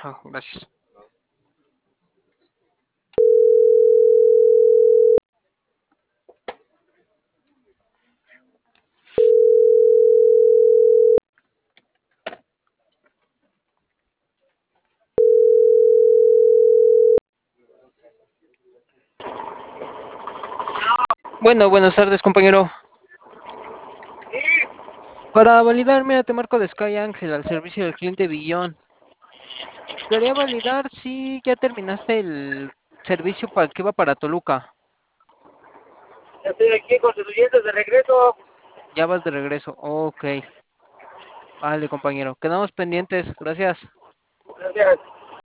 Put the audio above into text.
Gracias. Bueno, buenas tardes, compañero. Para validar, mira, te marco de Sky Ángel al servicio del cliente Billón. Quería validar si ya terminaste el servicio para que iba para Toluca. Ya estoy aquí constituyentes de regreso. Ya vas de regreso. Ok. Vale, compañero. Quedamos pendientes. Gracias. Gracias.